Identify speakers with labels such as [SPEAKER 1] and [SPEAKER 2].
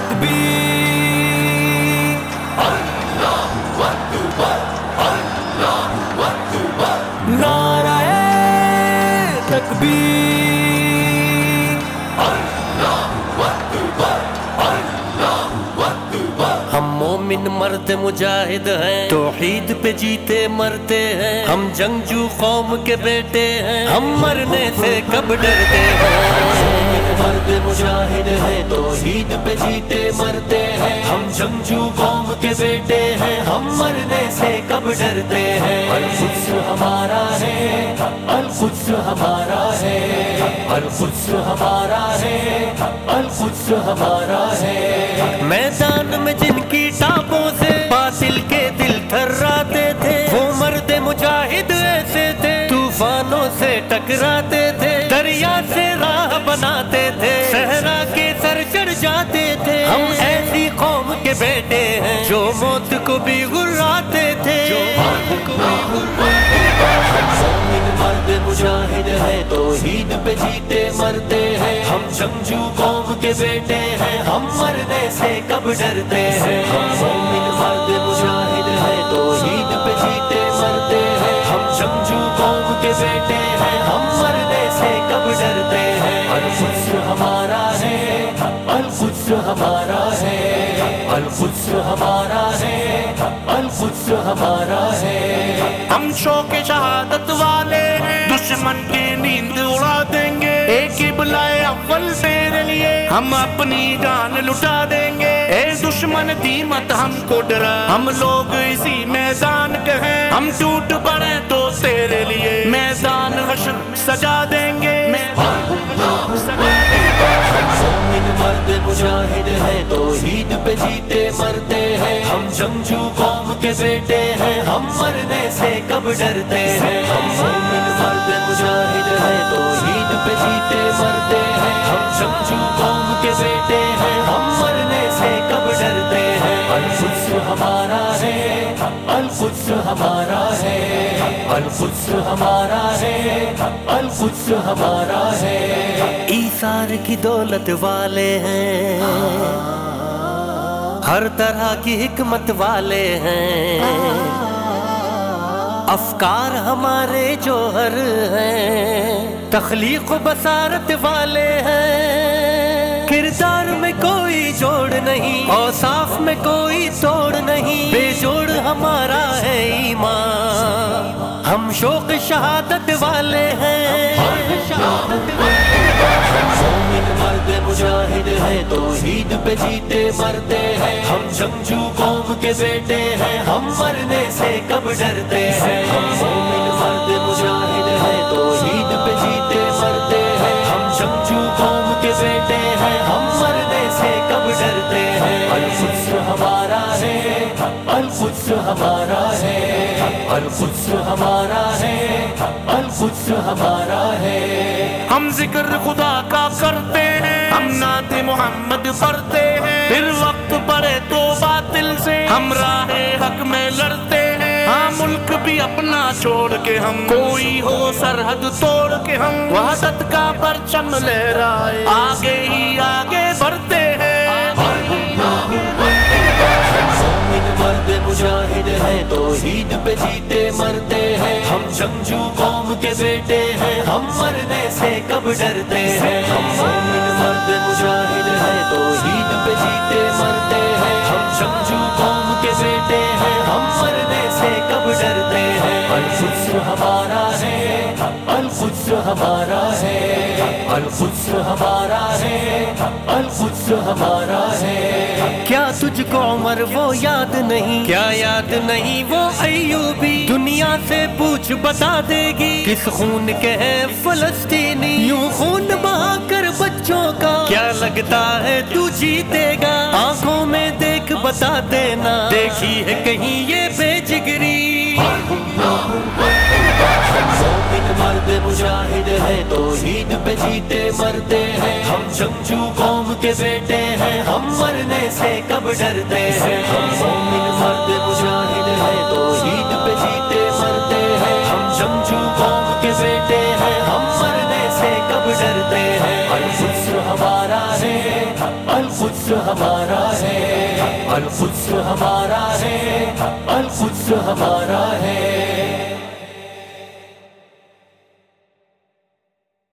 [SPEAKER 1] تکبیر اللہ اکبر اللہ اکبر نعرہ تکبیر اللہ اکبر اللہ اکبر ہم مومن مرد مجاہد ہیں توحید پہ جیتے مرتے ہیں ہم جنگجو قوم کے بیٹے ہیں ہم مرنے سے کب ڈرتے ہیں مرد مجاہد ہیں توحید پہ جیتے مرتے ہیں ہم جنگجو قوم کے بیٹے ہیں ہم مرنے سے کب ڈرتے ہیں القدس ہمارا ہے القدس ہمارا ہے القدس ہمارا ہے القدس ہمارا ہے میدان میں جن کی ٹاپوں سے باطل کے دل تھراتے تھے وہ مرد مجاہد ایسے تھے طوفانوں سے ٹکراتے تھے دریا سے راہ بناتے تھے صحرا کے سر چڑھ جاتے تھے ہم ایسی قوم کے بیٹے ہیں جو موت کو بھی گراتے تھے مرد مجاہد ہے توحید پہ جیتے مرتے ہیں ہم جنگجو قوم کے بیٹے ہیں ہم مرنے سے کب ڈرتے ہیں مومن مرد مجاہد ہے توحید پہ جیتے مرتے ہیں ہم جنگجو قوم کے بیٹے ہیں ہم مرنے سے کب ڈرتے ہیں القدس ہمارا ہے القدس ہمارا ہے القدس ہمارا ہے القدس ہمارا ہے
[SPEAKER 2] ہم شوق شہادت والے ہیں دشمن کی نیند اڑا دیں گے ایک ہی بلائے اول تیرے لیے ہم اپنی جان لٹا دیں گے اے دشمن دی مت ہم کو ڈرا ہم لوگ اسی میدان کے ہیں ہم ٹوٹ پڑے تو تیرے لیے میدان حشر سجا دیں گے
[SPEAKER 1] مومن مرد مجاہد ہے توحید پہ جیتے مرتے ہیں ہم جنگجو قوم کے بیٹے ہیں ہم مرنے سے کب ڈرتے ہیں ہم مومن مرد مجاہد ہے توحید پہ جیتے مرتے ہیں ہم جنگجو قوم کے بیٹے ہیں ہم مرنے سے کب ڈرتے ہیں القدس ہمارا ہے القدس ہمارا ہے القدس ہمارا ہے القدس ہمارا ہے ایثار کی دولت والے ہیں ہر طرح کی حکمت والے ہیں افکار ہمارے جوہر ہیں تخلیق و بصارت والے ہیں کردار میں کوئی جوڑ نہیں اوصاف میں کوئی توڑ نہیں بے جوڑ ہمارا ہے ایمان ہم شوق شہادت والے ہیں مومن مرد مجاہد ہے توحید پہ جیتے مرتے ہیں ہم جنگجو قوم کے بیٹے ہیں ہم مرنے سے کب ڈرتے ہیں ہم مومن مرد مجاہد ہے توحید پہ جیتے مرتے ہیں ہم جنگجو قوم کے بیٹے ہیں ہم مرنے سے کب ڈرتے ہیں القدس ہمارا ہے القدس ہمارا ہے القدس ہمارا ہے القدس ہمارا ہے
[SPEAKER 2] ہم ذکر خدا کا کرتے ہیں ہم نعت محمد پڑھتے ہیں پھر وقت پڑے تو باطل سے ہم راہ حق میں لڑتے ہیں ہاں ملک بھی اپنا چھوڑ کے ہم کوئی ہو سرحد توڑ کے ہم وحدت کا پرچم لہرائے آگے ہی آگے بڑھتے ہیں مومن
[SPEAKER 1] مرد مجاہد ہے توحید پہ جیتے مرتے ہیں ہم جنگجو قوم کے بیٹے ہیں ہم مرنے سے کب ڈرتے ہیں ہم مومن مرد مجاہد ہے توحید پہ جیتے مرتے ہیں ہم جنگجو قوم کے بیٹے ہیں ہم مرنے سے کب ڈرتے ہیں القدس ہمارا ہے القدس ہمارا ہے القدس ہمارا ہے القدس ہمارا ہے کیا تجھ کو عمر وہ یاد نہیں کیا یاد نہیں وہ ایوبی دنیا سے پوچھ بتا دے گی کس خون کے ہیں فلسطینی یوں خون بہا کر بچوں کا کیا لگتا ہے تو جیتے گا آنکھوں میں دیکھ بتا دینا دیکھی ہے کہیں یہ بے جگری مومن مرد مجاہد ہے توحید پہ جیتے مرتے ہیں ہم جنگجو قوم کے بیٹے ہیں ہم مرنے سے کب ڈرتے ہیں ہم مومن مرد مجاہد ہے توحید پہ جیتے مرتے ہیں ہم جنگجو قوم کے بیٹے ہیں ہم مرنے سے کب ڈرتے ہیں القدس ہمارا ہے القدس ہمارا ہے، القدس ہمارا ہے، القدس ہمارا ہے۔